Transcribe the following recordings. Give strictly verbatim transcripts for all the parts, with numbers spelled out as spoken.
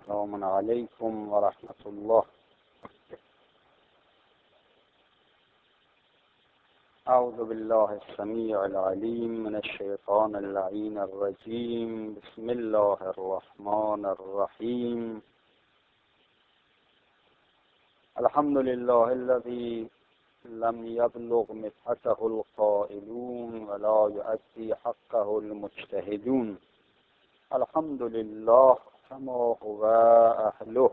السلام عليكم ورحمة الله. أعوذ بالله السميع العليم من الشيطان اللعين الرجيم. بسم الله الرحمن الرحيم. الحمد لله الذي لم يبلغ مدحته القائلون ولا يؤدي حقه المجتهدون. الحمد لله كما هو أهله،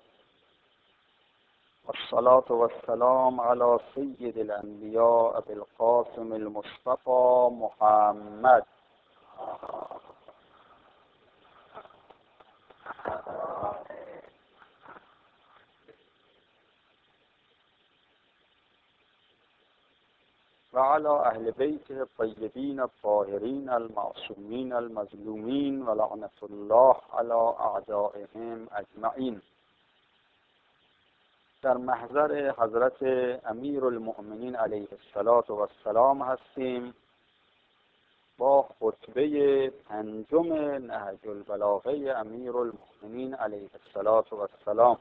والصلاة والسلام على سيد الأنبياء بالقاسم المصطفى محمد. وعلى أهل بيته الطيبين الطاهرين المعصومين المظلومين ولعنة الله على أعدائهم أجمعين. در محضر حضرت امیر المؤمنین علیه السلام هستیم با خطبه پنجم نهج البلاغه امیر المؤمنین علیه السلام.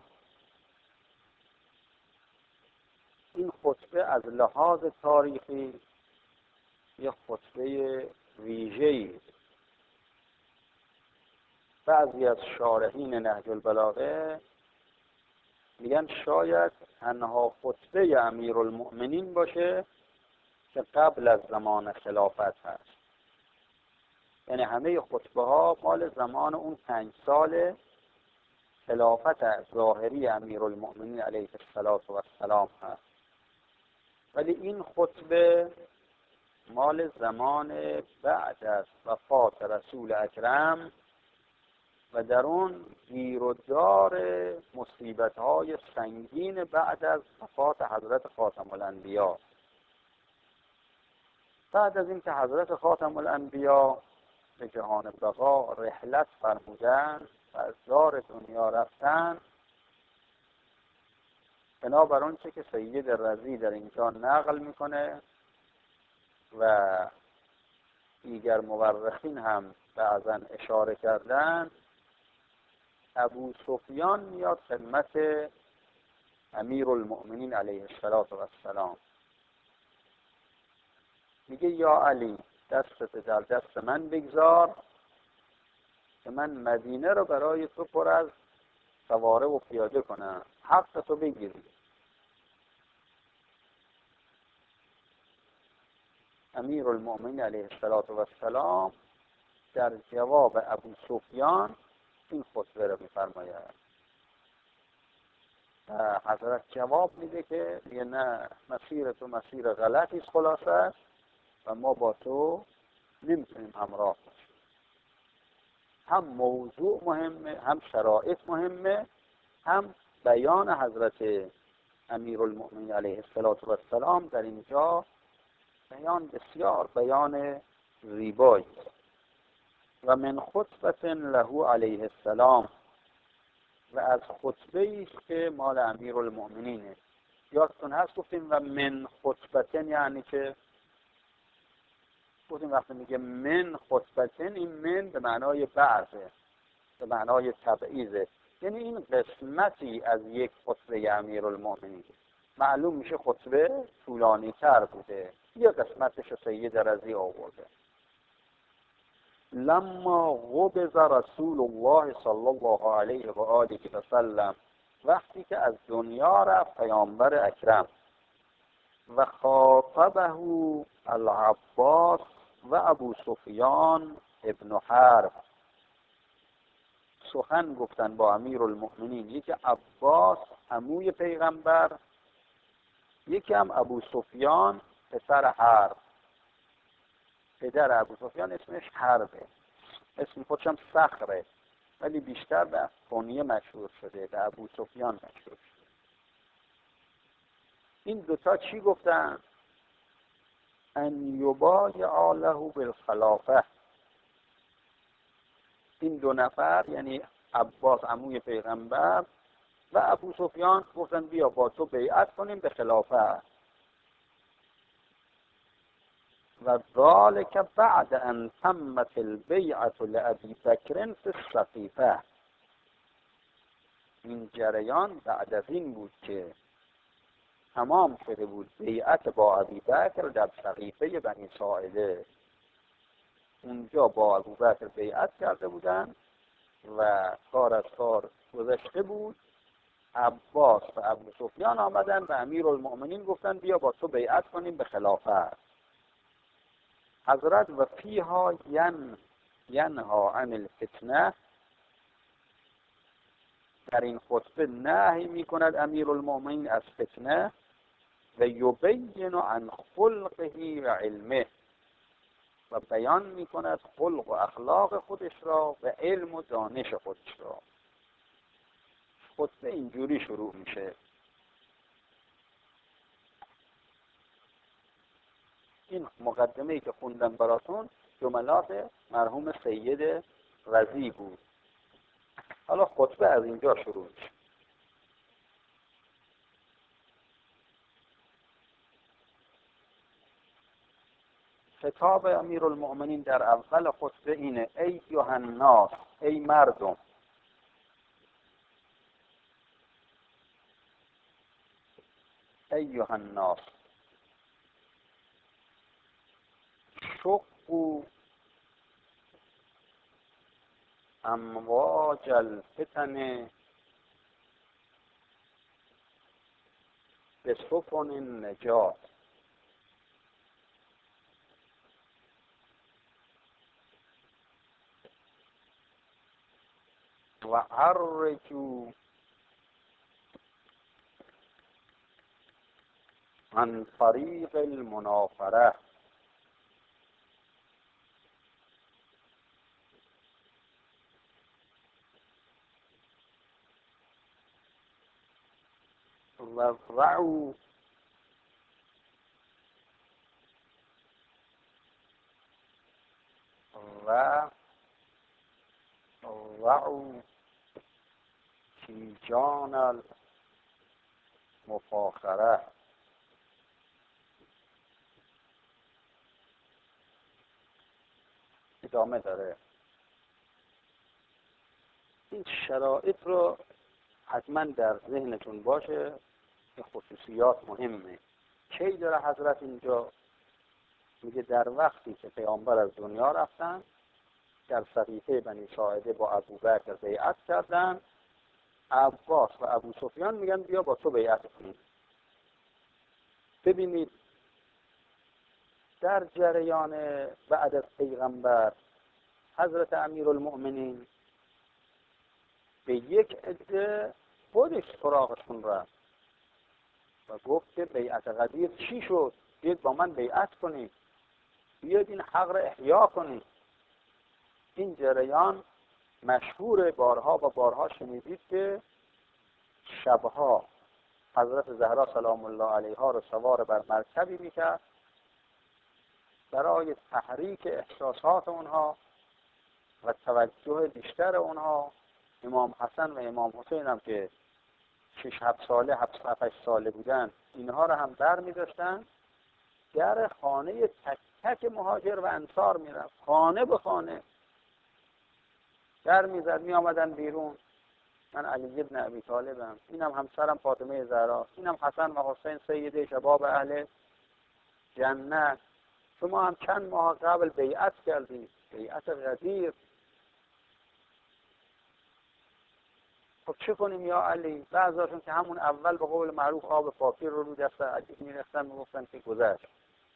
این خطبه از لحاظ تاریخی یک خطبه ویژه‌ای است. بعضی از شارحین نهج البلاغه میگن شاید تنها خطبه امیرالمؤمنین باشه که قبل از زمان خلافت هست. یعنی همه خطبه ها مال زمان اون پنج سال خلافت ظاهری امیرالمؤمنین علیه السلام هست. ولی این خطبه مال زمان بعد از وفات رسول اکرم و در اون گیر و دار مصیبت‌های سنگین بعد از وفات حضرت خاتم الانبیا. بعد از اینکه حضرت خاتم الانبیا به جهان بقا رحلت فرمودند و از دار دنیا رفتند، بنابر آنچه که سید رضی در اینجا نقل میکنه و دیگر مورخین هم بعضا اشاره کردند، ابو سفیان میاد خدمت امیرالمؤمنین علیه السلام، میگه یا علی دستت در دست من بگذار که من مدینه رو برای تو پر از سواره و پیاده کنم، حق تو بگیری. امیرالمؤمنین علیه السلام در جواب ابو سفیان این خطبه رو میفرماید. حضرت جواب میده که یه نه، مسیر تو مسیر غلطی است خلاصه و ما با تو نمیتونیم همراه باشیم. هم موضوع مهمه، هم شرایط مهمه، هم بیان حضرت امیرالمؤمنین علیه السلام در اینجا بیان بسیار بیان زیبایی و من خطبه له علیه السلام، و از خطبه است که مال امیرالمؤمنینه. یادتون هست گفتیم و من خطبه یعنی که گفتیم وقتی میگه من خطبه، این من به معنای بعضه، به معنای تبعیضه، یعنی این قسمتی از یک خطبه امیرالمؤمنین. معلوم میشه خطبه طولانی تر بوده، یه قسمتش سید رضی آورده. لما قبض رسول الله صلی الله علیه و آله و سلم، وقتی که از دنیا رفت پیامبر اکرم، و خاطبه العباس و ابو سفیان ابن حرب، سخن گفتن با امیرالمؤمنین، یکی عباس عموی پیغمبر، یکی هم ابو سفیان پسر حرب. پدر ابو سفیان اسمش حربه، اسم خودش هم صخره، ولی بیشتر به کنیه مشهور شده، به ابو سفیان مشهور شده. این دوتا چی گفتن؟ ان یبایع له بالخلافه. این دو نفر یعنی عباس عموی پیغمبر و ابو سفیان گفتن بیا با تو بیعت کنیم به خلافت. و ذالک بعد ان تمت البیعة لابی بکر فی السقیفه. این جریان بعد از این بود که تمام شده بود بیعت با ابوبکر در سقیفه بنی ساعده. اونجا با ابوبکر بیعت کرده بودن و کار از کار گذشته بود. عباس و ابوسفیان آمدن و امیرالمؤمنین گفتن بیا با تو بیعت کنیم به خلافت. حضرت و فیها ین ینها عن الفتنه، در این خطبه نهی میکند امیرالمؤمنین از فتنه و یبین عن خلقه و علمه، و بیان میکند خلق و اخلاق خودش را و علم و دانش خودش را. خطبه اینجوری شروع میشه. این مقدمه‌ای که خوندم براتون جملات مرحوم سید رضی بود. حالا خطبه از اینجا شروع میشه. خطاب امیرالمؤمنین در اول خطبه اینه: ایها الناس، ای مردم، ایها الناس شقوا امواج الفتن بسفن النجات، و عرجوا عن طریق المنافره، و ضعوا و ضعوا تیجان المفاخره. ادامه داره. این شرایط رو حتما در ذهنتون باشه. این خصوصیات مهمه. کی داره حضرت اینجا میگه در وقتی که پیامبر از دنیا رفتن، در سقیفه بنی ساعده با ابوبکر بیعت کردن، عباس و ابوسفیان میگن بیا با تو بیعت کنیم. ببینید در جریان بعد از پیغمبر حضرت امیرالمؤمنین به یک عده خودش سراغشون رفت و گفت که بیعت غدیر چی شد؟ بیاید با من بیعت کنید، بیاید این حق را احیا کنید. این جریان مشهور، بارها و بارها شنیدید که شبها حضرت زهرا سلام الله علیها رو سوار بر مرکبی میکرد برای تحریک احساسات اونها و توجه بیشتر اونها. امام حسن و امام حسین هم که شش هفت ساله هفت هفت ساله بودن، اینها رو هم بر می‌داشتن، در خانه تک تک مهاجر و انصار میرفت، خانه به خانه در میزد، می آمدن بیرون: من علی ابن ابی طالبم، اینم همسرم فاطمه زهرا، اینم حسن و حسین سید شباب اهل جنت، شما هم چند ماه قبل بیعت کردید، بیعت غدیر. خب چه کنیم یا علی؟ بعضیاشون که همون اول به قول معروف آب پاکی رو رو دست علی می‌ریختن، میگفتن که گذشت.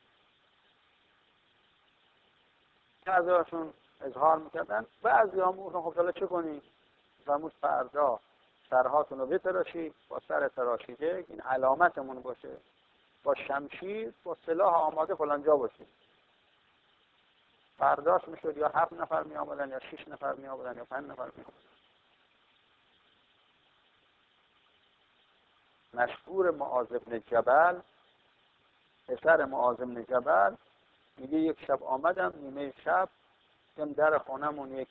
بعضیاشون اظهار میکردن، بعضی هم گفتن خب حالا چه کنیم؟ فرمود فردا سرهاتون رو بتراشید، با سر تراشیده این علامتمون باشه، با شمشیر با سلاح آماده فلانجا باشید. فرداش میشد یا هفت نفر می آمدن یا شش نفر می آمدن یا پنج نفر می آمدن. مشهور معاذ بن جبل، پسر معاذ بن جبل، میگه یک شب آمدم نیمه شب، دیدم در خانمون یک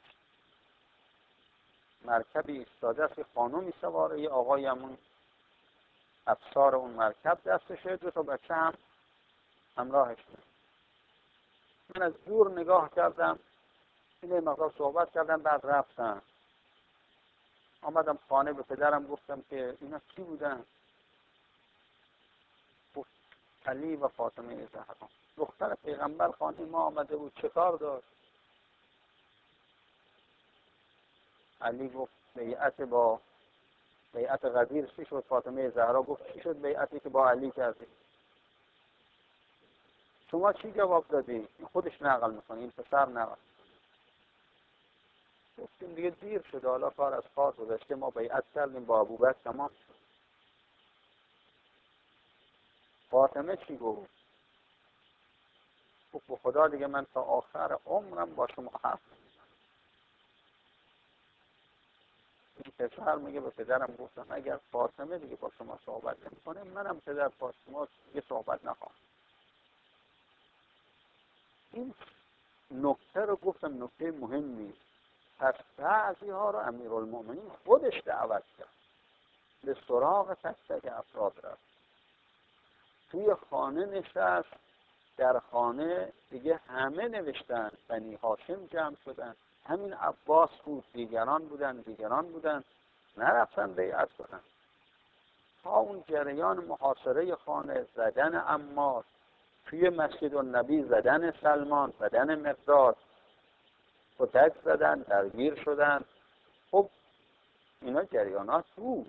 مرکبی ایستاده است، یک خانومی سواره، یه آقایی همون افسار اون مرکب دستشه، دو تا بچه هم همراهش بود. من از دور نگاه کردم، این مقدار صحبت کردم، بعد رفتم. آمدم خانه به پدرم گفتم که اینا کی بودن؟ گفت علی و فاطمه زهرا. دختر پیغمبر خانه ما آمده بود، چه کار داشت؟ علی گفت بیعت با بیعت غدیر چی شد؟ فاطمه زهرا گفت چی شد بیعتی که با علی کردی؟ شما چی جواب دادی؟ خودش نقل میکنه، این پسر نقل. گفتیم دیگه دیر شده، حالا کار از کار گذشته، ما بیعت کردیم با ابوبکر تمام. فاطمه چی گفت؟ گفت به خدا دیگه من تا آخر عمرم با شما هست. این پسر میگه به پدرم گفتم اگر فاطمه دیگه با شما صحبت نمی‌کنه، منم پدر با شما دیگه صحبت نخواهم. این نکته رو گفتم نکته مهمی. پس بعضی ها رو امیرالمومنین خودش دعوت کرد، به سراغ تک تک افراد رفت، توی خانه نشست. در خانه دیگه همه نوشتن، بنی هاشم جمع شدن، همین عباس بود، دیگران بودن دیگران بودن نرفتن بیعت کنن. تا اون جریان محاصره خانه، زدن عمار، توی مسجد النبی زدن سلمان، زدن مقداد، کتک زدن، درگیر شدن. خب اینا جریانات بود.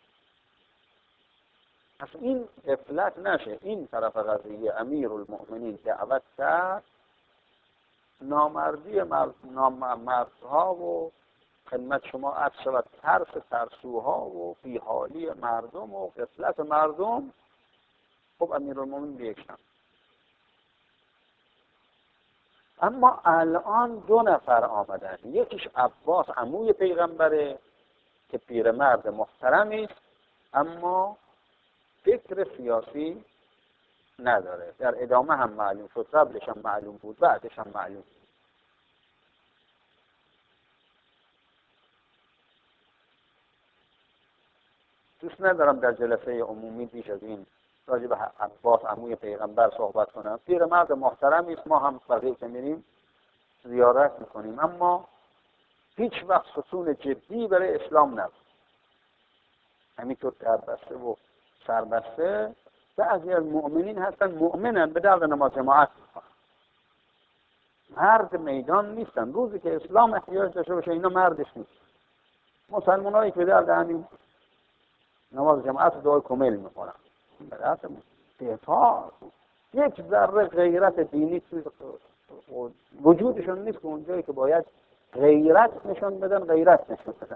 پس این غفلت نشه. این طرف قضیه امیرالمؤمنین دعوت کرد، نامردی مرد، نامردها و خدمت شما عرض شود ترس ترسوها و بیحالی مردم و غفلت مردم. خب امیرالمؤمنین بیکشن. اما الان دو نفر آمدن، یکیش عباس عموی پیغمبره که پیرمرد محترمی است اما فکر سیاسی نداره. در ادامه هم معلوم شد، قبلش هم معلوم بود، بعدش هم معلوم. دوست ندارم در جلسه عمومی بیش از این راجع به عباس عموی پیغمبر صحبت کنم. پیرمرد محترمی است، ما هم بقیه که میریم زیارت میکنیم، اما هیچ وقت ستون جدی برای اسلام نبود. همینطور دربسته و سربسته. بعضی از مؤمنین هستن مؤمنن به درد نماز جماعت میکنن، مرد میدان نیستن. روزی که اسلام احتیاج داشته باشه اینا مردش نیست. مسلمان هایی که به درد همین نماز جماعت دعای کمیل میکنن، به درد دفاع یک ذره غیرت دینی توی وجودشون نیست که اونجایی که باید غیرت نشون بدن غیرت نشون بدن.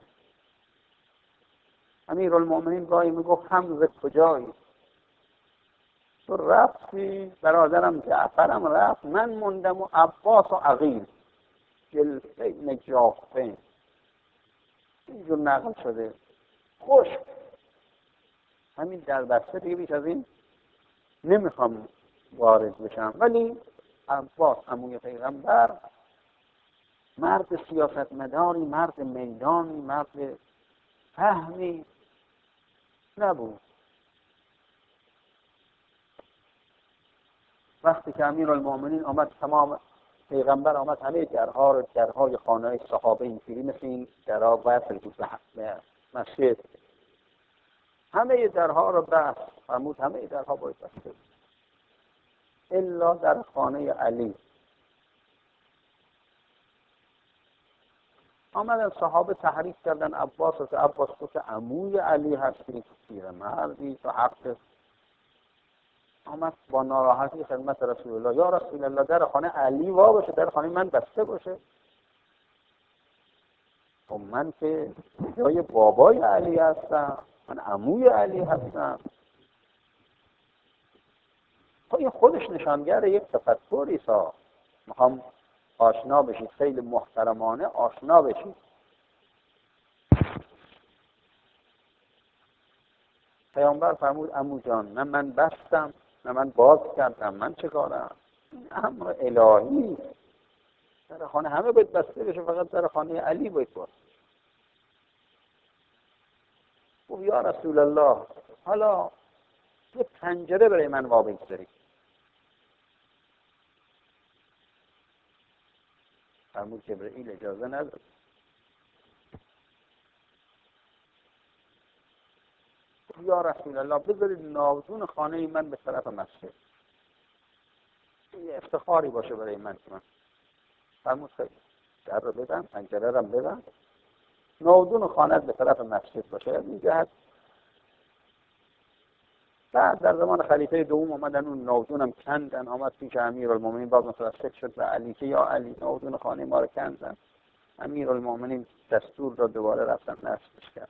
امیرالمؤمنین گاهی میگفت حمزه کجایی؟ تو رفتی، برادرم جعفرم رفت، من موندم و عباس و عقیل جلفین جافین. اینجور نقل شده. خوش همین در بسته دیگه بیش از این نمیخوام وارد بشم. ولی عباس عموی پیغمبر مرد سیاستمداری، مرد میدانی، مرد فهمی نبود. وقتی که امیرالمؤمنین آمد، تمام پیغمبر آمد، همه درها رو، درهای خانه صحابه اینجوری مثل این درها وصل بود به مسجد، همه درها رو بست فرمود، همه درها باید بسته الا در خانه علی. آمدن صحابه تحریک کردن عباس و عباس تو که عموی علی هستی، پیرمردی، تو حق. آمد با ناراحتی خدمت رسول الله، یا رسول الله در خانه علی وا باشه، در خانه من بسته باشه. خب من که جای بابای علی هستم، من عموی علی هستم. خب این خودش نشانگر یک تفکری سا. میخوام آشنا بشید، خیلی محترمانه آشنا بشید. پیامبر فرمود عمو جان، نه من بستم نه من باز کردم، من چه کارم؟ این امر الهی. در خانه همه باید بسته بشه، فقط در خانه علی باید باز. خب یا رسول الله حالا یه پنجره برای من وا بگذارید. فرمود جبرئیل اجازه نداد. یا رسول الله بذارید ناودون خانه من به طرف مسجد، یه افتخاری باشه برای من که من فرمود خیلی در رو بدم، پنجره رو بدم، ناودون خانه به طرف مسجد باشه. این جهت بعد در زمان خلیفه دوم اومدن اون ناودون هم کندن، آمد پیش امیرالمومنین، باز متوسط شد به علی که یا علی ناودون خانه ما رو کندن. امیرالمومنین دستور داد دوباره رفتن نصبش کرد.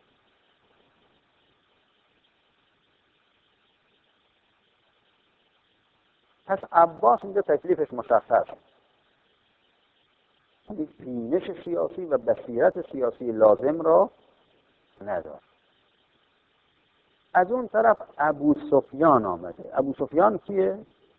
پس عباس اینجا تکلیفش مشخص، این بینش سیاسی و بصیرت سیاسی لازم را نداره. از اون طرف ابو سفیان آمده. ابو سفیان کیه؟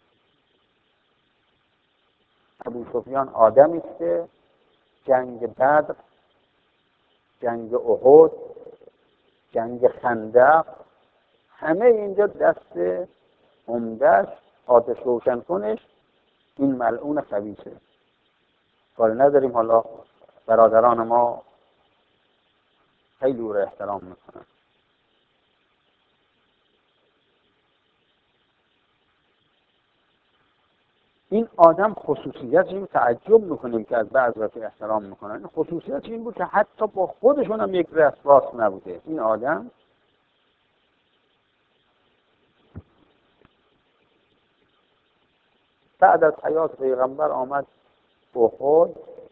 ابو سفیان آدمی است که جنگ بدر، جنگ احد، جنگ خندق، همه اینجا دست عمده‌اش، آتش روشن کنش این ملعون خبیثه. کار نداریم، حالا برادران ما خیلی او را احترام میکنن. این آدم خصوصیت این تعجب میکنیم که از بعض وقتی احترام میکنن، این خصوصیت این بود که حتی با خودشون هم یک راست نبوده. این آدم بعد از حیات پیغمبر آمد احد،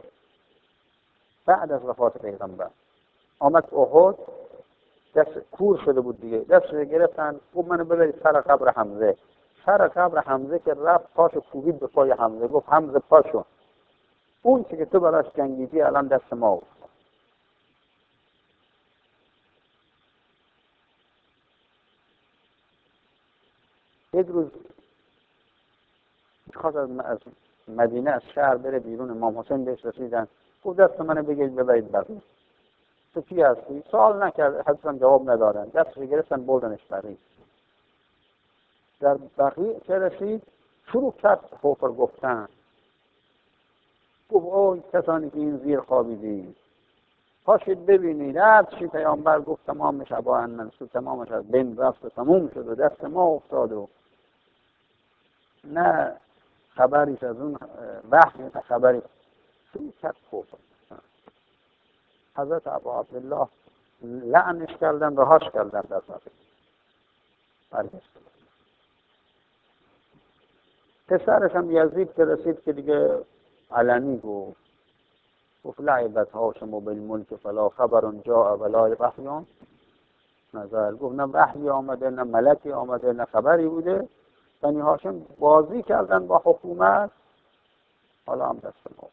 بعد از وفات پیغمبر آمد احد، دست کور شده بود دیگه، دست گرفتن گفت منو ببرید سر قبر حمزه. سر قبر حمزه که رفت پاشو کوبید به پای حمزه، گفت حمزه پاشو، اون که تو براش جنگیدی الان دست ما بود. یک روز خواست از مدینه از شهر بره بیرون، امام حسین بهش رسیدن، گفت دست منو بگید ببرید بقیه. تو کی هستی؟ سوال نکرد، حتما جواب ندادن، دستش گرفتن بردنش بقیه. در بقیه که رسید شروع کرد خوفر گفتن، گفت اوه کسانی که این زیر خوابیدی پاشید ببینید هر چی پیامبر گفت تمام شبان منصور، تمامش از بین رفت و تموم شد و دست ما افتاد و نه خبریش از اون وحی نه خبری. شروع کرد خوفر. حضرت ابا عبدالله لعنش کردن، رهاش کردن در بقیه. برگشت پسرش هم یزید که رسید که دیگه علنی گفت گفت لعبت هاشم بالملک فلا خبر جاء ولا وحی نزل. گفت نه وحی آمده نه ملکی آمده نه خبری بوده، بنی هاشم بازی کردن با حکومت، حالا هم دست ما.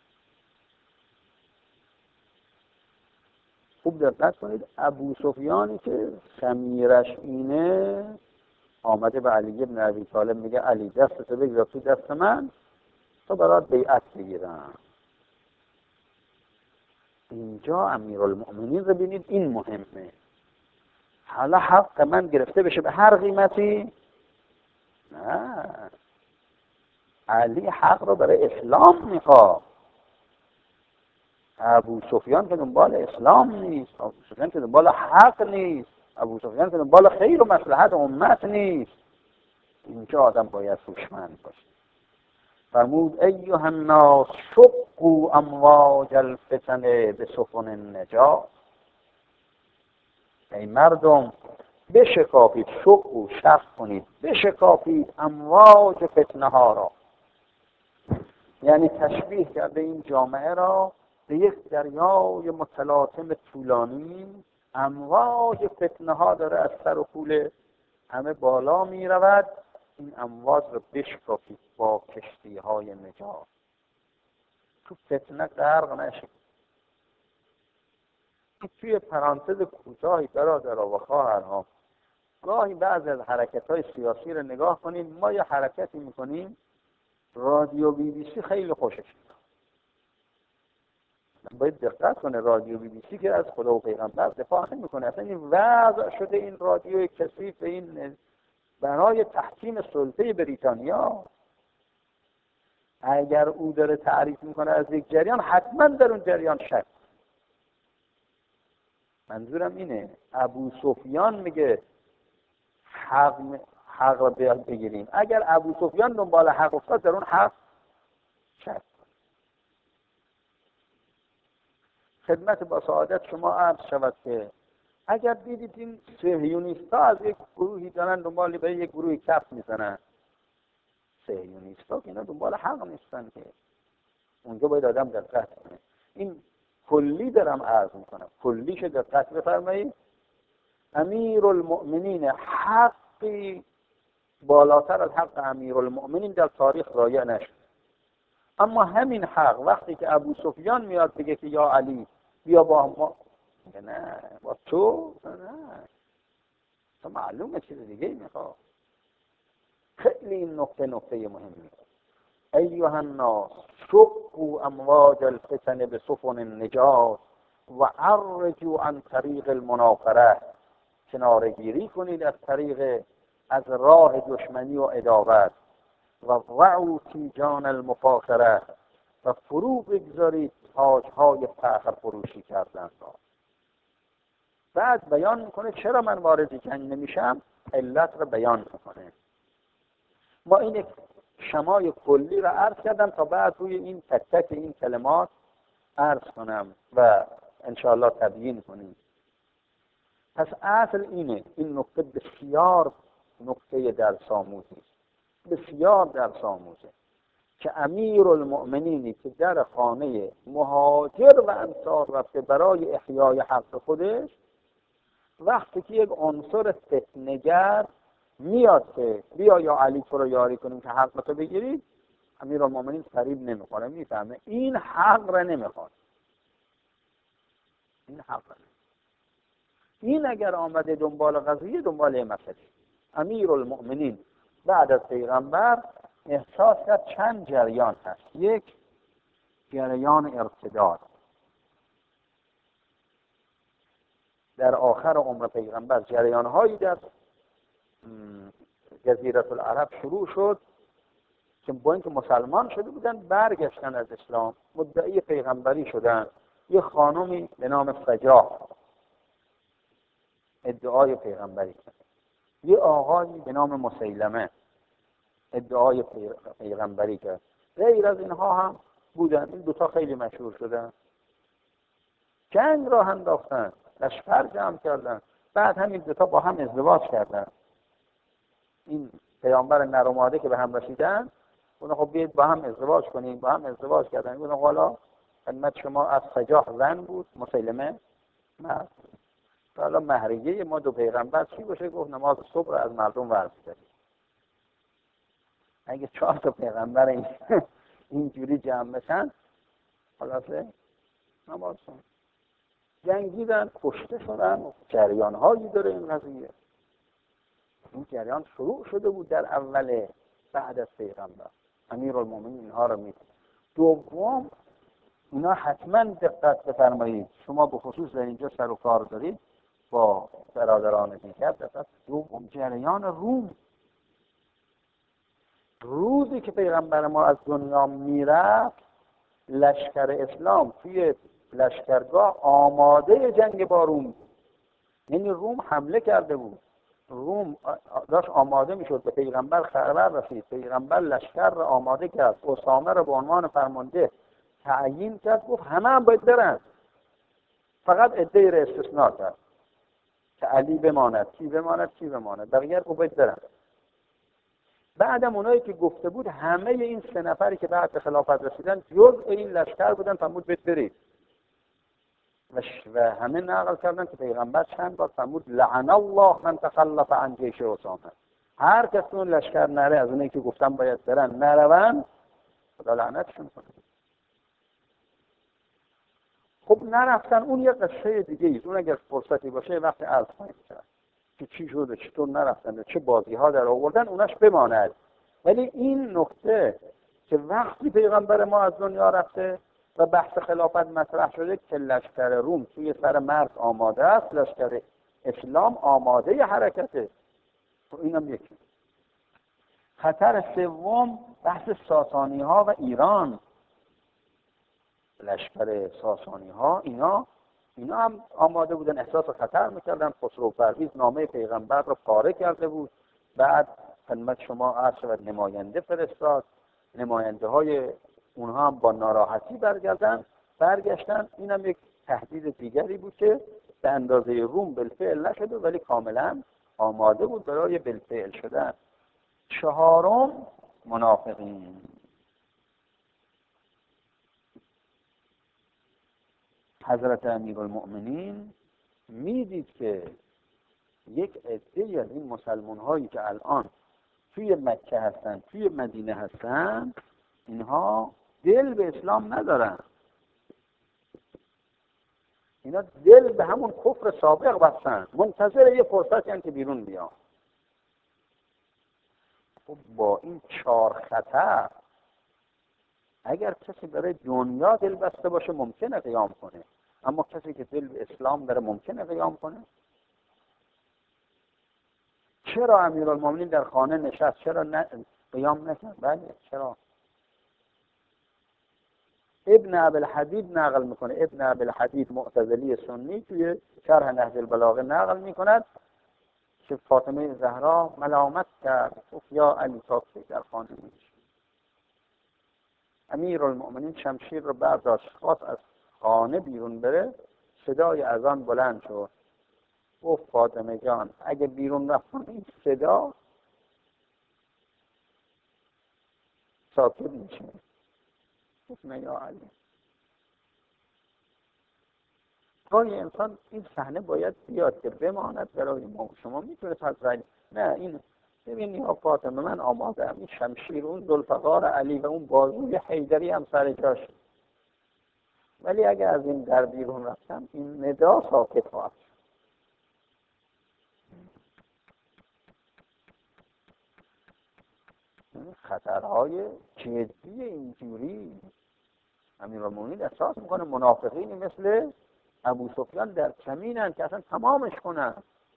خوب دقت کنید، ابو سفیانی که خمیرش اینه آمده به علی بن ابی طالب میگه علی دستت بگیر تو دست من تو برات بیعت بگیرم. اینجا امیرالمؤمنین رو ببینید، این مهمه. حالا حق من گرفته بشه به هر قیمتی؟ نه، علی حق رو برای اسلام میخواد. ابو سفیان که دنبال اسلام نیست، ابو سفیان که دنبال حق نیست، ابو سفیان که دنبال خیر و مصلحت امت نیست. اینجا آدم باید هوشمند باشه. فرمود ایها الناس شقوا امواج الفتن بسفن النجات. ای مردم بشکافید، شقوا شق کنید، بشکافید امواج فتنه ها را. یعنی تشبیه کرده این جامعه را به یک دریای متلاطم طولانی، امواج فتنه ها داره از سر و کول همه بالا می رود. این امواج رو بشکافید با کشتی های نجات، تو فتنه غرق نشید. توی پرانتز کوتاهی برادرها و خواهرها، گاهی بعضی از حرکت های سیاسی رو نگاه کنید. ما یه حرکتی میکنیم، رادیو بی بی سی خیلی خوشش میاد. باید دقت کنه، رادیو بی بی سی که از خدا و پیغمبر دفاع نمیکنه، اصلا این وضع شده این رادیو کثیف این برای تحکیم سلطه بریتانیا. اگر او داره تعریف میکنه از یک جریان، حتما در اون جریان شک. منظورم اینه، ابو سفیان میگه حق حق را بگیریم. اگر ابو سفیان دنبال حق افتاد، در اون حق شک. خدمت با سعادت شما عرض شود که اگر دیدید این صهیونیست‌ها از یک گروهی دارن دنبال به یک گروهی کف میزنن، صهیونیست‌ها که اینا دنبال حق نیستن که، اونجا باید آدم دقت کنه. این کلی دارم عرض میکنم، کلیش دقت بفرمایید. امیرالمؤمنین حقی بالاتر از حق امیرالمؤمنین در تاریخ رایع نشد. اما همین حق وقتی که ابو سفیان میاد بگه که یا علی بیا با ما، نه با تو، نه تو معلومه چیز دیگه میخواد. خیلی این نقطه نقطه مهمی. ایها الناس شقوا امواج الفتن بسفن النجات و عرجوا عن طریق المنافره. کنارگیری کنید از طریق از راه دشمنی و عداوت. و وعوا تیجان المفاخره، و فرو بگذارید تاج‌های فخر فروشی کردن را. بعد بیان میکنه چرا من وارد جنگ نمیشم، علت رو بیان میکنه. ما این شمای کلی رو عرض کردم تا بعد روی این تک تک این کلمات عرض کنم و انشاءالله تبیین کنیم. پس اصل اینه، این نقطه بسیار نقطه درس آموزی، بسیار درس آموزه که امیرالمؤمنینی که در خانه مهاجر و انصار رفته برای احیای حق خودش، وقتی که یک عنصر فتنه‌گر میاد که بیا یا علی تو رو یاری کنیم که حق تو بگیری، امیرالمؤمنین فریب نمیخوره، میفهمه این حق را نمیخواد، این حق را نمیخواد. این اگر آمده دنبال قضیه، دنبال مسئله، امیرالمؤمنین بعد از پیغمبر احساس کرد چند جریان هست. یک، جریان ارتداد. در آخر عمر پیغمبر جریان هایی در جزیره العرب شروع شد که با اینکه مسلمان شده بودن برگشتن از اسلام، مدعی پیغمبری شدن. یه خانمی به نام فجاح ادعای پیغمبری کرد، یه آقایی به نام مسیلمه ادعای پیغمبری کرد. غیر از اینها هم بودن. این دوتا خیلی مشهور شدن. جنگ راه انداختن، لشکر جمع کردن، بعد همین دوتا با هم ازدواج کردن. این پیامبر نرماده که به هم رسیدن، اونا خب بیاید با هم ازدواج کنیم، با هم ازدواج کردن. اونا حالا خدمت شما از فجاح زن بود، مسیلمه مرد. حالا مهریه ما دو پیغمبر چی باشه؟ گفت نماز صبح رو از مردم ورز کنیم. اگه چهار تا پیغمبر این اینجوری جمع بشن، خلاصه نماز کن. جنگیدن، کشته شدن. جریان هایی داره این قضیه. این جریان شروع شده بود در اول بعد از پیغمبر. امیرالمومنین اینها رو می‌دید. دوم، اینا حتما دقت بفرمایید، شما به خصوص در اینجا سر و کار دارید با برادران دیگر. دقت. دوم، جریان روم. روزی که پیغمبر ما از دنیا میرفت، لشکر اسلام توی لشکرگاه آماده جنگ با روم، یعنی روم حمله کرده بود. روم داشت آماده میشد، به پیغمبر خبر رسید، پیغمبر لشکر را آماده کرد، اسامه را به عنوان فرمانده تعیین کرد، گفت همه هم باید برن، فقط عده‌ای را استثناء کرد که علی بماند، کی بماند، کی بماند، بقیه رو باید برن. بعدم اونایی که گفته بود، همه این سه نفری که بعد به خلافت رسیدن جزء این لشکر بودن، فرمود بیت برید. و همه نقل کردن که پیغمبر چند بار فرمود لعن الله من تخلف عن جیش اسامه. هر کس اون لشکر نره، از اونایی که گفتن باید برن نرون، خدا لعنتشون کنه. خب نرفتن، اون یه قصه دیگه است. اون اگر فرصتی باشه وقتی عرض کنیم که چی شده، چطور نرفتن، چه بازی ها در آوردن، اوناش بماند. ولی این نقطه که وقتی پیغمبر ما از دنیا رفته و بحث خلافت مطرح شده که لشکر روم توی سر مرز آماده است، لشکر اسلام آماده حرکته، تو اینم یکی. خطر سوم، بحث ساسانی ها و ایران. لشکر ساسانی ها اینا اینا هم آماده بودن، احساس خطر میکردن. خسرو پرویز نامه پیغمبر رو پاره کرده بود. بعد خدمت شما عرض شود نماینده فرستاد، نماینده های اونها هم با ناراحتی برگردن برگشتن. اینم یک تهدید دیگری بود که به اندازه روم بالفعل نشده ولی کاملا آماده بود برای بالفعل شدن. چهارم منافقین. حضرت امیرالمؤمنین میدید که یک عده از این مسلمان هایی که الان توی مکه هستن، توی مدینه هستن، اینها دل به اسلام ندارن. اینا دل به همون کفر سابق بستن، منتظر یه فرصتی هستن که بیرون بیان. خب با این چهار خطر اگر کسی برای دنیا دل بسته باشه ممکنه قیام کنه، اما کسی که دل به اسلام داره ممکنه قیام کنه؟ چرا امیرالمومنین در خانه نشست؟ چرا نه قیام نکرد؟ بله چرا؟ ابن ابوالحدید نقل میکنه، ابن ابوالحدید معتزلی سنی توی شرح نهج البلاغه نقل میکند که فاطمه زهرا ملامت کرد، گفت یا علی تا کی در خانه میشی؟ امیرالمومنین شمشیر رو برداشت، خواست از خانه بیرون بره، صدای اذان بلند شد. گفت فاطمه جان اگه بیرون رفتم این صدا ساکت میشه. گفت نه یا علی. گاهی انسان این صحنه باید بیاد که بماند برای ما. شما میتونه تذکر نه این ببین یا فاطمه من آماده ام، این شمشیر اون ذوالفقار علی و اون بازوی حیدری هم سر جاش، ولی اگه از این در بیرون رفتم این ندا ساکت خواهد. خطرهای جدی اینجوری امیرالمومنین احساس میکنه منافقینی مثل ابو سفیان در کمینن که اصلا تمامش کنن.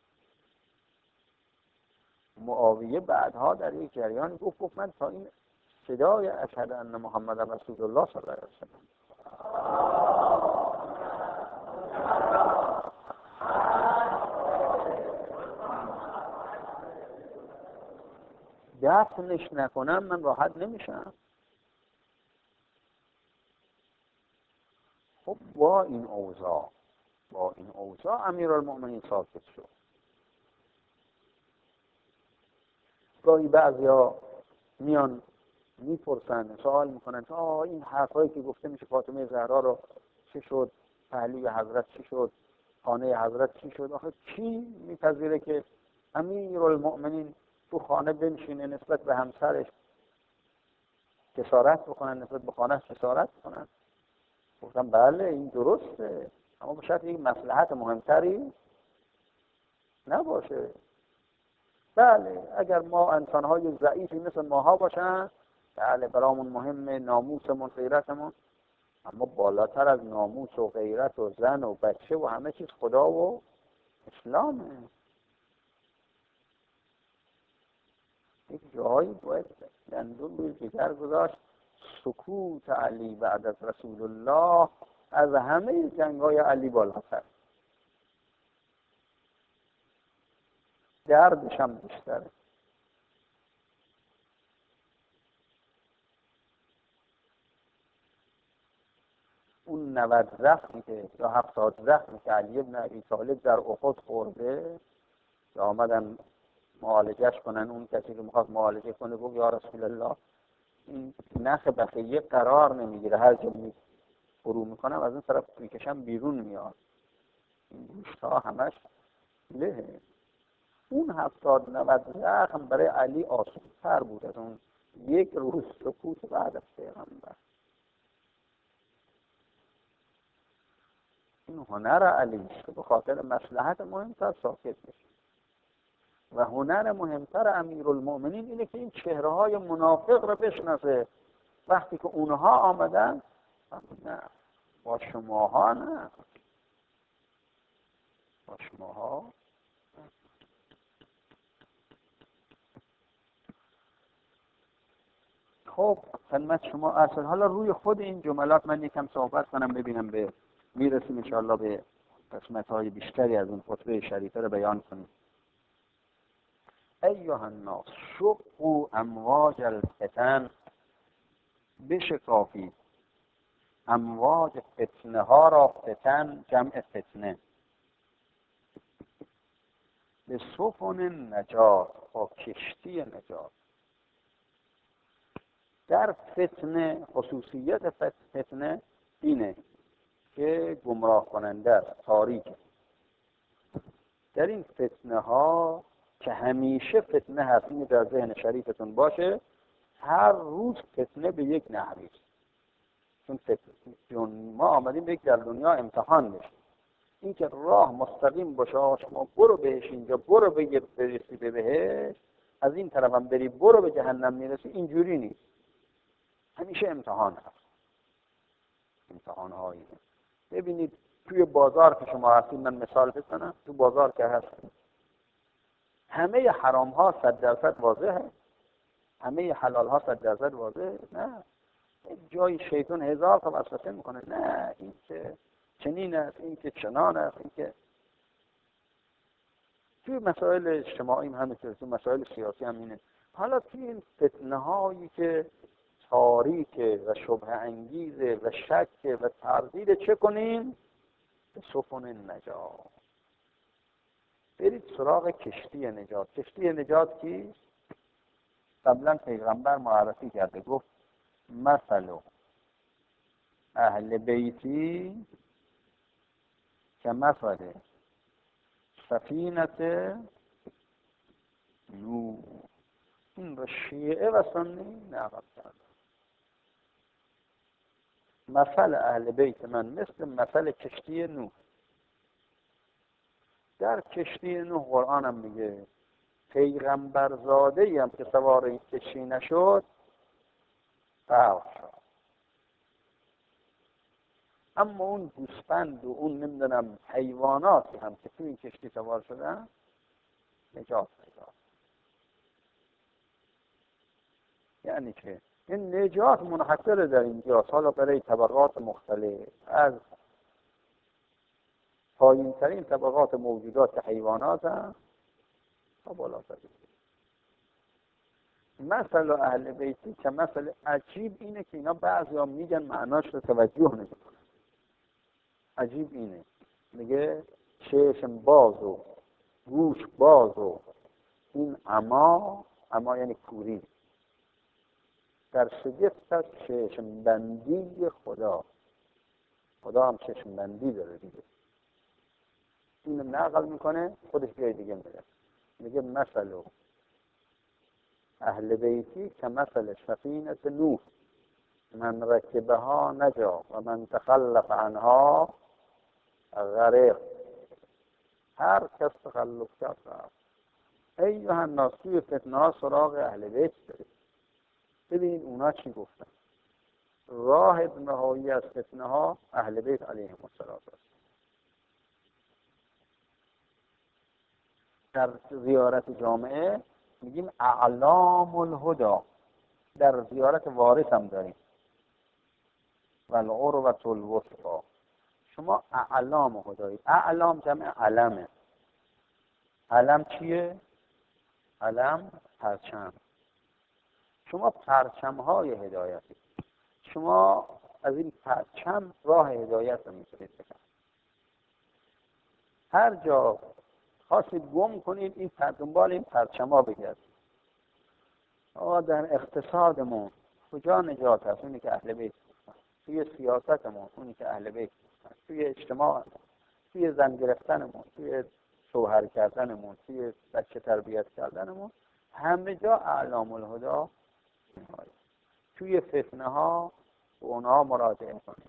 معاویه بعدها در یک جریان گفت گفت من تا این صدای اشهد ان محمد رسول الله صلی الله علیه و سلم دفنش نکنم من راحت نمیشم. خب با این اوضاع با این اوضاع امیرالمومنین ساکت شد. گاهی بعضیا میان میپرسن سوال میکنن آه این حرفایی که گفته میشه فاطمه زهرا رو چی شد، پهلوی حضرت چی شد، خانه حضرت چی شد؟ آخه کی میپذیره که امیرالمؤمنین تو خانه بنشینه نسبت به همسرش جسارت بکنن، نسبت به خانهش جسارت بکنن؟ گفتم بله این درسته، اما به شرط این مصلحت مهمتری نباشه. بله اگر ما انسان‌های ضعیفی مثل ماها باشن بله برامون مهمه ناموسمون غیرتمون، اما بالاتر از ناموس و غیرت و زن و بچه و همه چیز خدا و اسلامه. یک جایی باید دندون روی جگر گذاشت سکوت علی بعد از رسول الله از همه جنگ‌های علی بالاتر، دردش هم بیشتره. اون نود زخمی که یا هفتاد زخمی که علی ابن ابی طالب در احد خورده که آمدن معالجهش کنن، اون کسی که میخواد معالجه کنه گفت یا رسول الله این نخ بقیه قرار نمیگیره، هر جا می فرو میکنم از این طرف میکشم بیرون میاد، این گوشت ها همش لهه. اون هفتاد نود زخم برای علی آسودتر بود از اون یک روز سکوت بعد از پیغمبر. این هنر علی که به خاطر مصلحت مهمتر ساکت بشه. و هنر مهمتر امیرالمؤمنین اینه که این چهره های منافق رو بشناسه. وقتی که اونها آمدن نه با شماها نه با شماها. خب خدمت شما اصلا حالا روی خود این جملات من یکم صحبت کنم ببینم به میرسیم انشاءالله به قسمت‌های بیشتری از اون خطبه شریفه رو بیان کنیم. ایها الناس شقوا امواج الفتن، بشکافید امواج فتنه ها را. فتن جمع فتنه. به سفن نجات، با کشتی نجات. در فتنه، خصوصیت فتنه اینه که گمراه کننده است، تاریک. در این فتنه ها که همیشه فتنه هست، این در ذهن شریفتون باشه، هر روز فتنه به یک نحوی. چون چون ما آمدیم یک در دنیا امتحان بشیم. این که راه مستقیم باشه، شما برو بهش، اینجا برو بگیر برسی به بهش، از این طرف هم بری برو به جهنم میرسی، اینجوری نیست. همیشه امتحان هست. امتحان هایی. ببینید توی بازار که شما هستید، من مثال بزنم، تو بازار که هستید، همه حرام ها صد درصد واضحه، همه حلال ها صد درصد واضحه. نه، جای شیطان هزار تا وسوسه میکنه. نه، این که چنین است، این که چنان است، این که توی مسائل اجتماعی هم همینطور، توی مسائل سیاسی هم اینه. حالا توی این فتنه هایی که تاریکه و شبه انگیزه و شکه و تردید، چه کنیم؟ به سفن نجات برید سراغ کشتی نجات. کشتی نجات کی؟ قبلا پیغمبر معرفی کرده، گفت مثل اهل بیتی که مثل سفینت نوح. این را شیعه و سنی نقل کرده. مثل اهل بیت من مثل مثل کشتی نوح. در کشتی نوح قرآن هم میگه پیغمبر زاده‌ای هم که سوار این کشتی نشد غرق شد. اما اون گوسفند و اون نمیدونم حیواناتی هم که توی این کشتی سوار شدن نجات پیدا. یعنی که این نجات منحصر در اینجاست. حالا برای طبقات مختلف، از پایین ترین طبقات موجودات حیوانات هم تا بالاتر. مثل اهل بیتی که مثل عجیب اینه که اینا بعضی ها میگن معناش رو توجه نمیکنن. عجیب اینه، میگه چشم باز و گوش باز و این عما، عما یعنی کوری، در شگفت از چشم بندی خدا. خدا هم چشم بندی داره دیگه. اینو نقل میکنه، خودش جای دیگه میگه. میگه مثل اهل بیتی که مثل سفینه نوح، من رکبها نجا و من تخلف عنها غرق. هر کس تخلف کرد رفت. ایها الناس، توی فتنه ها سراغ اهل بیت برید. ببینید اونا چی گفتن. راه نهایی از فتنه ها اهل بیت علیهم السلام است. در زیارت جامعه میگیم اعلام الهدى. در زیارت وارث هم داریم والعروة الوثقی. شما اعلام هدایید. اعلام جمع علمه. علم چیه؟ علم پرچم. شما پرچم های هدایتی. شما از این پرچم راه هدایت رو میتونید بکنید. هر جا خواستید گم کنید، این دنبال این پرچم ها بگردید. آقا در اقتصادمون کجا نجات هست؟ اونی که اهل بیت گفتن. توی سیاستمون اونی که اهل بیت گفتن. توی اجتماع، توی زن گرفتنمون، توی شوهر کردنمون، توی بچه تربیت کردنمون، همه جا اعلام الهدى. توی فتنه ها به اونها مراجعه کنیم.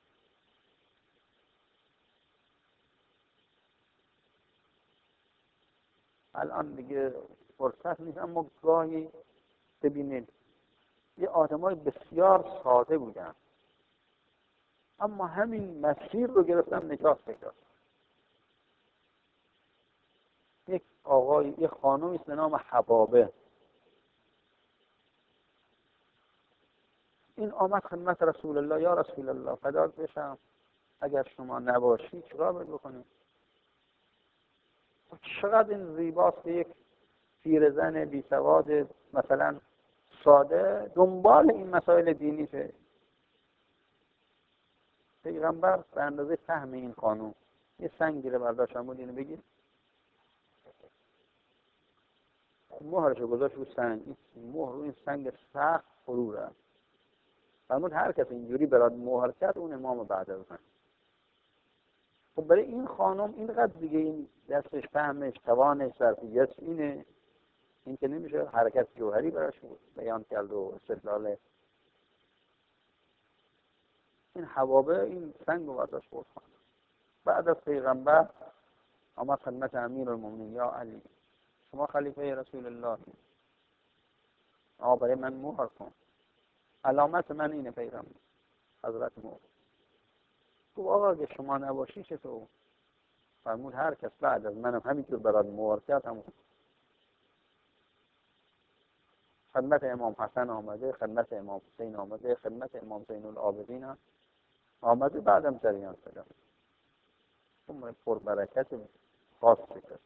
الان دیگه فرصت نیست، اما گاهی ببینید یه آدمای بسیار ساده بودن، اما همین مسیر رو گرفتن نجات پیدا. یک آقای، یک خانومی به نام حبابه، این آمد خدمت رسول الله. یا رسول الله فدات بشم، اگر شما نباشی چیکار باید بکنید؟ چقدر این زیباست که یک پیرزن بی سواد مثلا ساده دنبال این مسائل دینی شه. پیغمبر به اندازه فهم این قانون یه سنگی رو برداشتن بود اینو بگید مهرشو گذاشت رو سنگ، این مهر رو این سنگ سخت فرو رفت. فرمود هر کس اینجوری برات مهر کرد اون امام بعد از من. خب برای این خانم اینقدر دیگه این دستش فهمش توانش ظرفیتش اینه، این که نمیشه حرکت جوهری براش بیان کرد و استدلال این حوابه این سنگ رو برداشت برد. بعد از پیغمبر آمد خدمت امیرالمومنین یا علی شما خلیفه رسول الله آقا برای من مهر کن، علامت من اینه پیغمبر. حضرت مهر گفت آقا اگه شما نباشی چطور؟ فرمود هر کس بعد از منم همینطور برات مهر کرد همون. خدمت امام حسن آمده، خدمت امام حسین آمده، خدمت امام زین العابدین آمده، بعدم جریان شده. اون پربرکت خاص شد.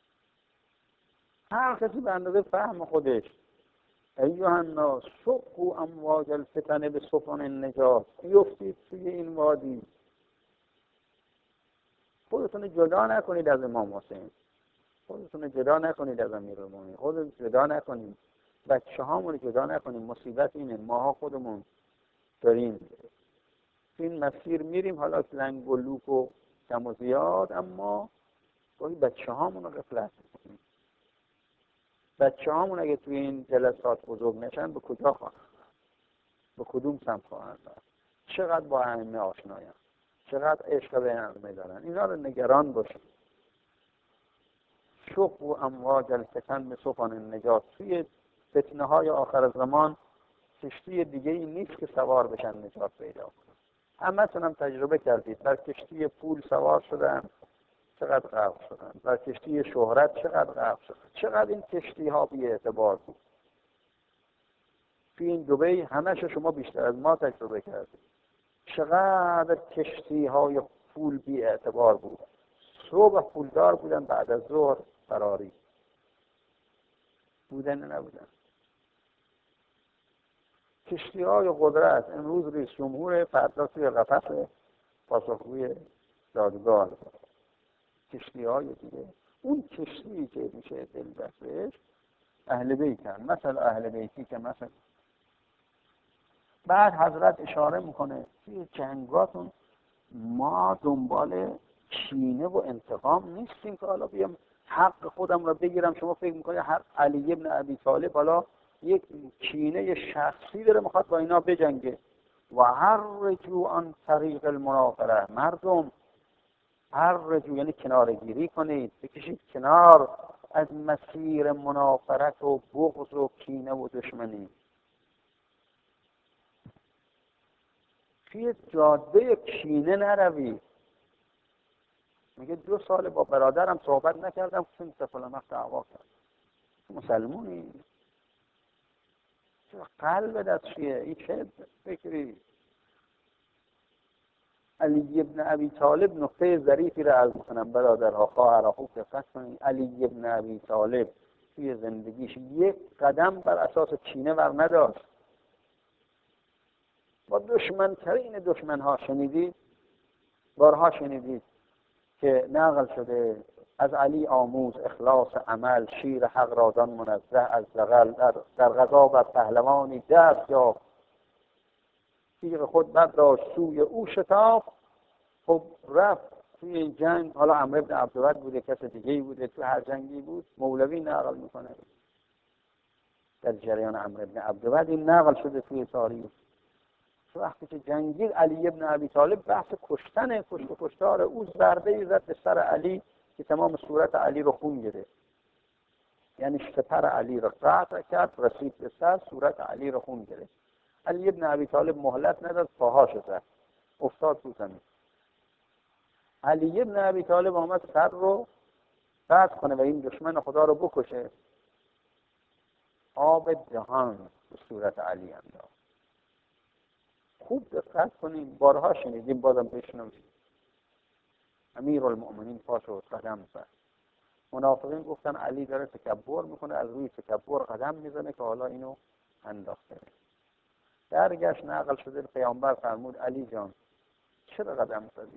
هر کسی به اندازه فهم خودش ایها الناس شقوا امواج الفتن به سفن النجات، بیفتید توی این وادی، خودتون جدا نکنید از امام حسین، خودتون جدا نکنید از امیرالمومنین، خودتون جدا نکنید، بچه هامون جدا نکنید. مصیبت اینه ماها خودمون داریم این مسیر میریم، حالا لنگ و لوک و کم و زیاد، اما گاهی بچه هامون رو غفلت میکنیم. بچه هامون اگه توی این جلسات بزرگ نشن به کجا خواهند؟ به کدوم سمت خواهند؟ چقدر با ائمه آشنایان، چقدر عشق به ائمه دارن، اینا رو نگران باشید. شق و امواج الفتن به سفن النجات، توی فتنه های آخر زمان کشتی دیگه ای نیست که سوار بشن نجات پیدا کنن. همه تونم تجربه کردید، در کشتی پول سوار شدن چقدر غرق شدن، در کشتی شهرت چقدر غرق شدن، چقدر این کشتی ها بی اعتبار بود. توی این دبی همه‌شو شما بیشتر از ما تجربه کردید، چقدر کشتی های پول بی اعتبار بود. صبح پولدار بودن، بعد از ظهر فراری بودن نبودن. کشتی های قدرت امروز رئیس جمهور، فردا توی قفس پاسخگوی دادگاه. کشتی های دیگه، اون کشتی که میشه دل بسش اهل بیتن، مثلا اهل بیتی که مثلا بعد حضرت اشاره میکنه توی جنگاتون ما دنبال کینه و انتقام نیستیم که حالا بیام حق خودم را بگیرم. شما فکر میکنید حق علی ابن ابی طالب حالا یک کینه شخصی داره میخواد با اینا بجنگه؟ و هر رجوع آن طریق المناقره، مردم هر رجوع یعنی کنارگیری کنید، بکشید کنار از مسیر منافرت و بغض و کینه و دشمنی. توی جاده کینه نروید. میگه دو سال با برادرم صحبت نکردم، چون فلان وقت دعوا کرد. مسلمونی؟ چه قلب دست چیه؟ این چه فکری؟ علی ابن ابی طالب نقطه ظریفی را عرض کنم برادرها، خواهرها، خوب دقت کنید. علی ابن ابی طالب توی زندگیش یک قدم بر اساس کینه ور نداشت. با دشمنترین دشمنها شنیدید، بارها شنیدید که نقل شده از علی آموز اخلاص عمل، شیر حق رازان منزه از زغل، در, در غذا بر پهلوانی دست یافت، تیغ خود برداشت سوی او شتاب. خب رفت توی این جنگ، حالا عمرو بن عبدود بوده، کس دیگه‌ای بوده، تو هر جنگی بود. مولوی نقل میکنه در جریان عمرو بن عبدود، این نقل شده توی تاریخ. وقتی که جنگید علی ابن ابی طالب بحث کشتن کشت و کشتار او، ضربه‌ای زد به سر علی که تمام صورت علی رو خون گرفت. یعنی سپر علی رو قطع کرد، رسید به سر، صورت علی رو خون گرفت. علی ابن ابی طالب مهلت نداد، پاهاش زد، افتاد تو زمین. علی ابن ابی طالب آمد سر رو قطع کنه و این دشمن خدا رو بکشه، آب دهان به صورت علی انداخت. خوب دقت کنیم، بارها شنیدیم، بازم بشنویم. امیرالمؤمنین پا شد قدم زد. منافقین گفتن علی داره تکبر میکنه، از روی تکبر قدم میزنه که حالا اینو انداخته. درگشت نقل شده پیامبر فرمود علی جان چرا قدم زدی؟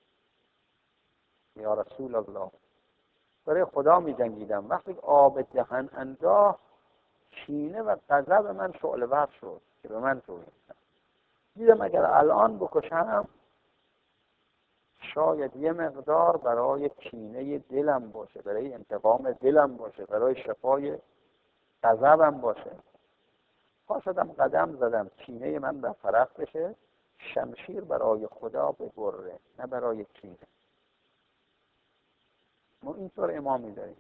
یا رسول الله برای خدا می جنگیدم. وقتی آب دهن انداخت کینه و غضب من شعله ور شد که به من توهین کرد. دیدم اگر الان بکشم شاید یه مقدار برای کینه دلم باشه، برای انتقام دلم باشه، برای شفای غضبم باشه. پا شدم قدم زدم کینه من برطرف بشه، شمشیر برای خدا ببره نه برای کینه. ما اینطور امامی داریم.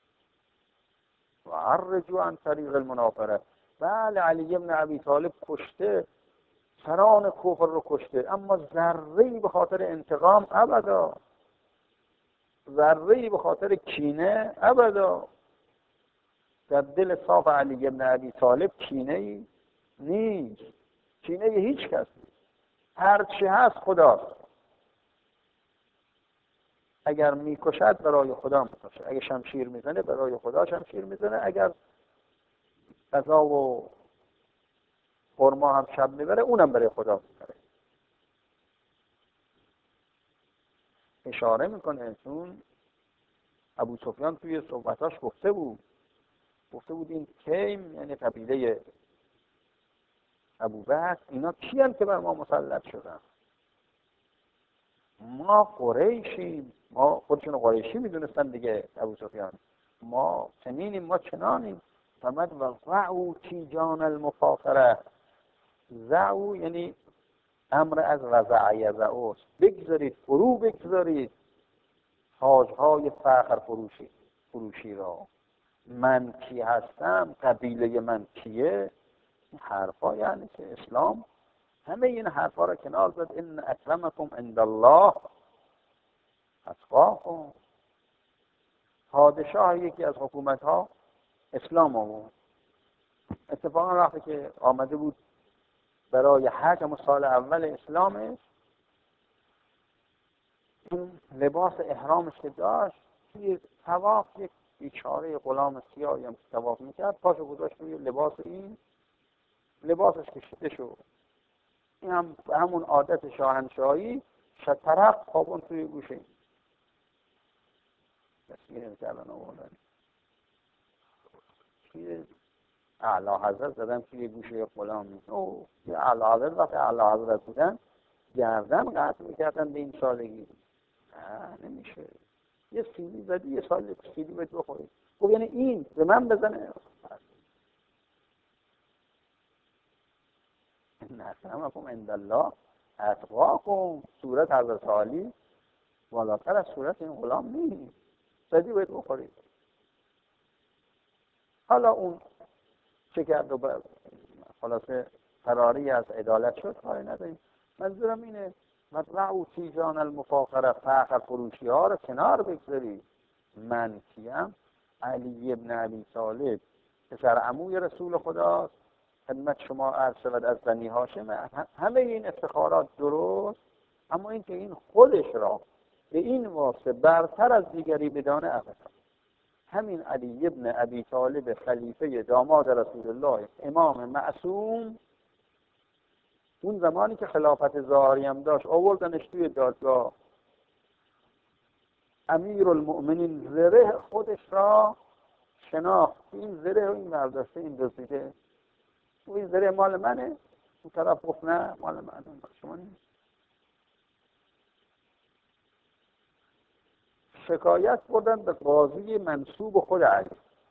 و هر رجوع عن طریق المنافره. بله علی ابن ابی طالب کشته، سران کفر رو کشته، اما ذره‌ای به خاطر انتقام ابدا، ذره‌ای به خاطر کینه ابدا. در دل صاف علی ابن ابی طالب کینه‌ای نیست، کینه هیچ کس نیست. هر چی هست خداست. اگر میکشد برای خدا میکشه، اگر شمشیر میزنه برای خدا شمشیر میزنه، اگر غذا و خرما هم شب میبره اونم برای خدا میبره. اشاره میکنه چون ابو سفیان توی صحبتاش گفته بود گفته بود این تیم یعنی قبیله ابوبکر اینا کیان که بر ما مسلط شدن؟ ما قریشیم. ما خودشون قریشی میدونستن دیگه ابو سفیان. ما چنینیم، ما چنانیم. فمد وضعوا تیجان المفاخره. زعو یعنی امر از وضع یضعوست، بگذارید، فرو بگذارید تاجهای فخر فروشی فروشی را. من کی هستم، قبیله من کیه، این حرفا یعنی که اسلام همه این حرفا را کنار زد. ان اکرمکم عند الله اتقاکم. پادشاه یکی از حکومت ها اسلام آورد. اتفاقا وقتی که آمده بود برای حج و سال اول اسلامش، اون لباس احرامش که داشت توی طواف یک بیچاره غلام سیاهی هم طواف میکرد پاشو گذاشت توی لباس این، لباسش کشیده شد. این هم همون عادت شاهنشاهی شطرق خوابون توی گوشه این تصویر میکردن آوردن توی اعلی حضرت زدن توی گوشه غلام. او اعلی حضرت وقتی اعلی حضرت بودن گردن قطع میکردن به این سالگی. نه نمیشه. یه سیلی زدی یه سال سیلی بهت بخوری. خب یعنی این به من بزنه. نسلمکم عند الله اتقاکم. صورت حضرت علی بالاتر از صورت این غلام نیست. زدی بهت بخوری. حالا اون چه کرد و خلاصه فراری از عدالت شد کاری نداریم. منظورم اینه مطلعو تیجان المفاخره، فخر فروشی ها رو کنار بگذارید. من کیم؟ علی ابن ابی طالب پسر عموی رسول خداست، خدمت شما عرض شود از بنی هاشم. همه این افتخارات درست، اما این که این خودش را به این واسطه برتر از دیگری بدانه ابدا. همین علی ابن ابی طالب خلیفه داماد رسول الله امام معصوم، اون زمانی که خلافت ظاهری هم داشت آوردنش توی دادگاه. امیرالمؤمنین زره خودش را شناخت. این زره و این برداشته این دزدیده. و این زره مال منه. اون طرف گفت نه مال منه، مال شما نیست. شکایت بردن به قاضی منصوب خود علی.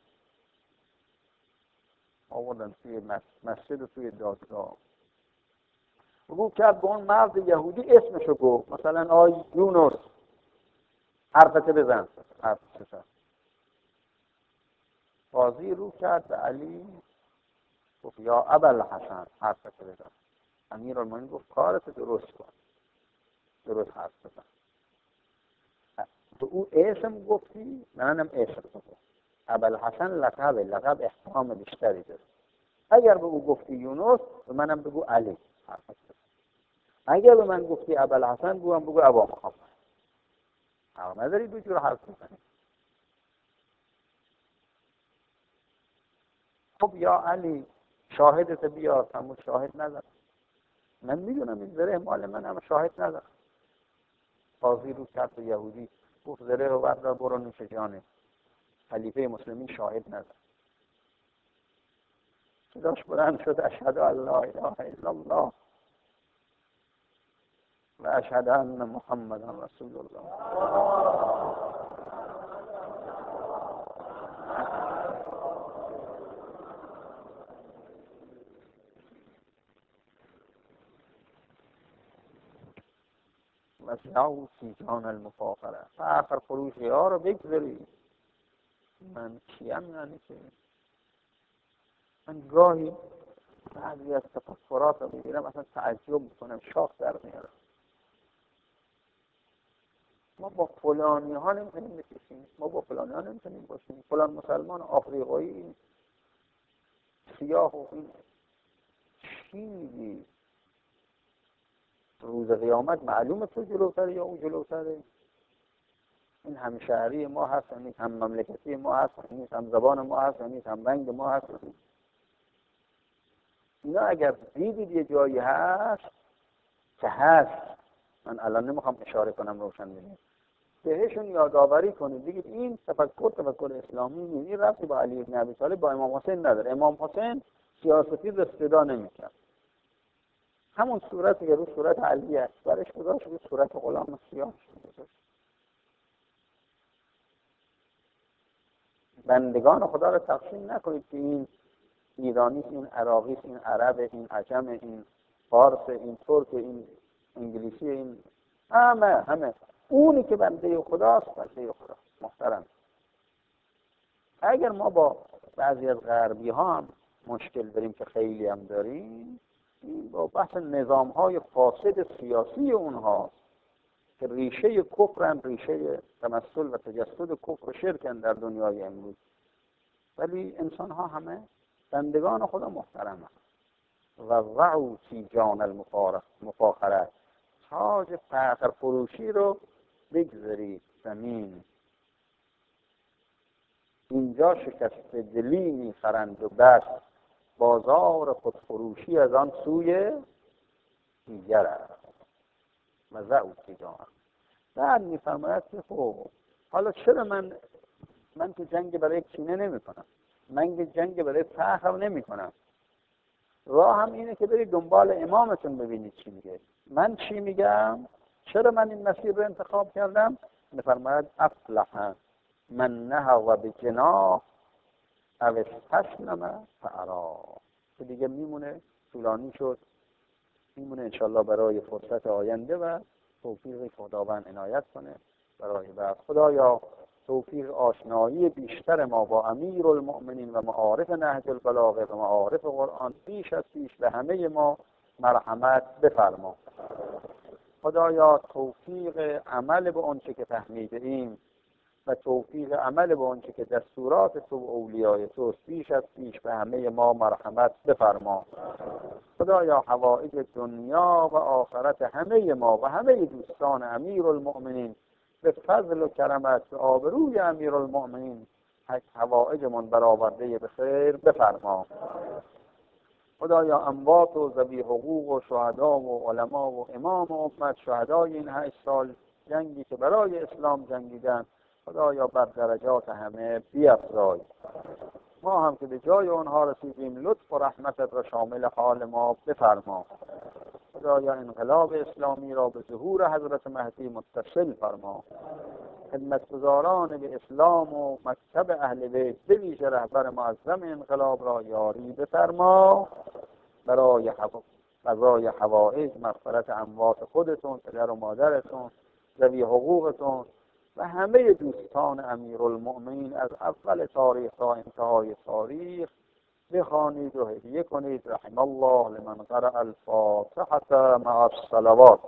آوردن توی مسجد و توی دادگاه. رو کرد به اون مرد یهودی اسمشو گفت، مثلا آی یونس حرفت بزن. حرفت بزن. قاضی رو کرد به علی گفت یا ابوالحسن حرفت بزن. امیرالمومنین گفت کارت درست کن، درست حرف بزن. تو او اسم گفتی منم اسم گفتم. ابوالحسن لقب، لقب احترام بیشتری داره. اگر به او گفتی یونس به منم بگو علی حرفت بزن. اگر به من گفتی ابوالحسن بگو هم بگو ابا محمد. حق نداری دو جور حرف بزنی. خب یا علی شاهدت بیار، همون شاهد ندارم. من میدونم این زره مال من، اما شاهد ندارم. قاضی رو کرد به یهودی، گفت زره رو بردار برو نوش جانه. خلیفه مسلمین شاهد ندارم. صداش بلند شد اشهد ان لا اله الا الله و اشهد ان محمدا رسول الله. مسعود جان المفاخره، فخر فروشی ها رو بگذاری. من کیم؟ یعنی که من گاهی بعضی از تفکرات رو میبینم اصلا تعجب میکنم، شاخ در میارم. ما با فلانی ها نمیتونیم بکشیم، ما با فلانی ها نمیتونیم باشیم. فلان مسلمان آفریقایی سیاه و این چی میگی؟ روز قیامت معلومه تو جلوتره یا اون جلوتره. این همشهری ما هست، این هم مملکتی ما هست، این هم زبان ما هست، این هم رنگ ما هست. اینا اگر دیدید یه جایی هست که هست، من الان نمیخوام اشاره کنم روشن بگم، بهشون یادآوری کنید، بگید این تفکر تفکر اسلامی نیست، این ربطی با علی بن ابی طالب با امام حسین نداره. امام حسین سیاستی رستدا نمیکرد، همون صورتی که رو صورت علی اکبرش گذاشت رو صورت غلام سیاه گذاشت. بندگان خدا رو تقسیم نکنید که این ایرانی، این عراقی، این عرب، این عجم، این فارس، این ترک، این انگلیسی، این همه همه اونی که بنده خداست بنده خداست. محترم، اگر ما با بعضی از غربی ها هم مشکل داریم که خیلی هم داریم، این با بحث نظام های فاسد سیاسی اونهاست که ریشه کفرن، ریشه تمثل و تجسد کفر و شرکن در دنیای امروز. ولی انسان ها همه بندگان خدا محترم هست. و وعو تی جان المفاخره، تاج فخر فروشی رو بگذارید زمین. اینجا شکست دلی میخرند و بس، بازار خودفروشی از آن سوی دیگر است. و وعو تی جان. بعد میفرماید که خب حالا چرا من من که جنگ برای کینه نمی کنم، من که جنگ برای فخر نمی کنم، راه هم اینه که برید دنبال امامتون ببینید چی میگه. من چی میگم؟ چرا من این مسیر رو انتخاب کردم؟ میفرماید افلح من نهض بجناح او استسلم فارا. که دیگه میمونه، طولانی شد، میمونه انشالله برای فرصت آینده و توفیق خداوند عنایت کنه برای بعد. خدایا توفیق آشنایی بیشتر ما با امیر المؤمنین و معارف نهج البلاغه و معارف قرآن بیش از پیش به همه ما مرحمت بفرما. خدایا توفیق عمل به آنچه که فهمیده ایم و توفیق عمل به آنچه که دستورات تو و اولیای تو بیش از پیش به همه ما مرحمت بفرما. خدایا حوائج دنیا و آخرت همه ما و همه دوستان امیر المؤمنین به فضل و کرمت و آبروی امیر المؤمنین حوائجمان برآورده به خیر بفرما. خدایا اموات و ذوی حقوق و شهدا و علما و امام و امت، شهدای این هشت سال جنگی که برای اسلام جنگیدن، خدایا بر درجات همه بیفزای. ما هم که به جای آنها رسیدیم لطف و رحمتت را شامل حال ما بفرما. خدایا انقلاب اسلامی را به ظهور حضرت مهدی متصل فرما. خدمتگزاران به اسلام و مکتب اهل بیت به ویژه رهبر معظم انقلاب را یاری بفرما. برای قضای حوائج مغفرت اموات خودتون، پدر و مادرتون، ذوی حقوقتون و همه دوستان امیرالمؤمنین از اول تاریخ تا انتهای تاریخ بخوانید و هدیه کنید. رحم الله لمن قرأ الفاتحة مع الصلوات.